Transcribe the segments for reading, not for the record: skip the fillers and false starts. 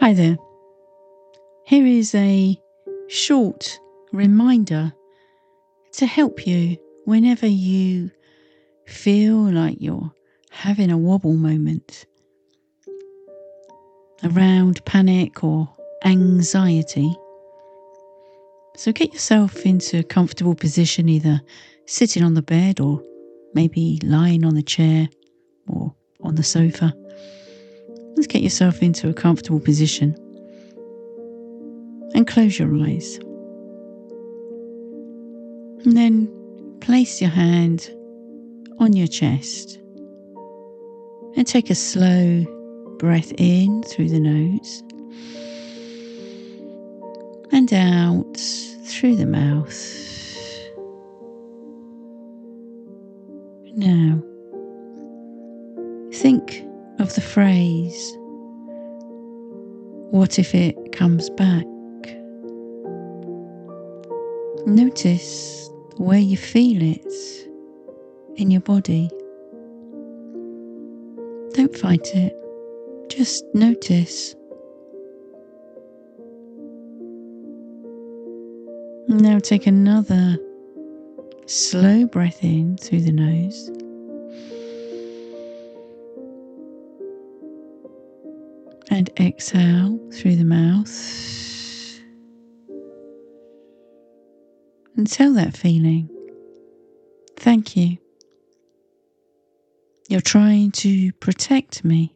Hi there. Here is a short reminder to help you whenever you feel like you're having a wobble moment around panic or anxiety. So get yourself into a comfortable position, either sitting on the bed or maybe lying on the chair or on the sofa. Let's get yourself into a comfortable position and close your eyes. And then place your hand on your chest and take a slow breath in through the nose and out through the mouth. Now, think of the phrase, "What if it comes back?" Notice where you feel it in your body. Don't fight it, just notice. Now take another slow breath in through the nose. And exhale through the mouth. And tell that feeling, "Thank you. You're trying to protect me."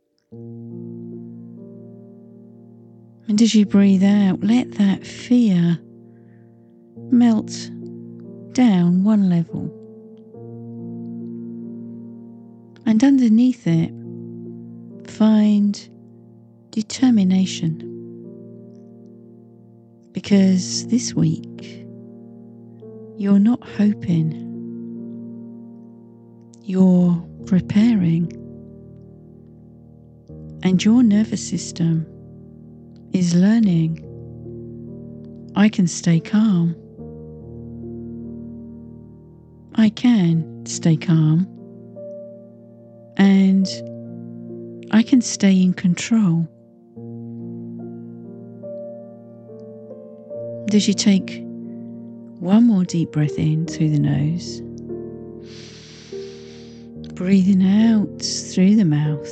And as you breathe out, let that fear melt down one level. And underneath it, find determination. Because this week, you're not hoping, you're preparing. And your nervous system is learning, I can stay calm. I can stay calm. And I can stay in control. As you take one more deep breath in through the nose, breathing out through the mouth,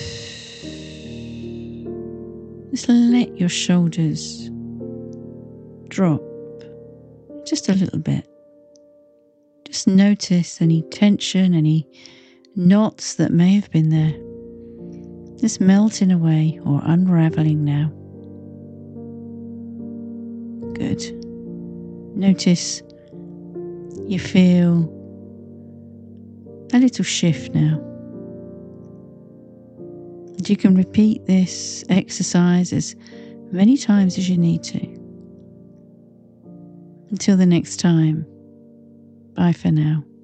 just let your shoulders drop just a little bit. Just notice any tension, any knots that may have been there, just melting away or unraveling now. Good. Notice you feel a little shift now. And you can repeat this exercise as many times as you need to. Until the next time, bye for now.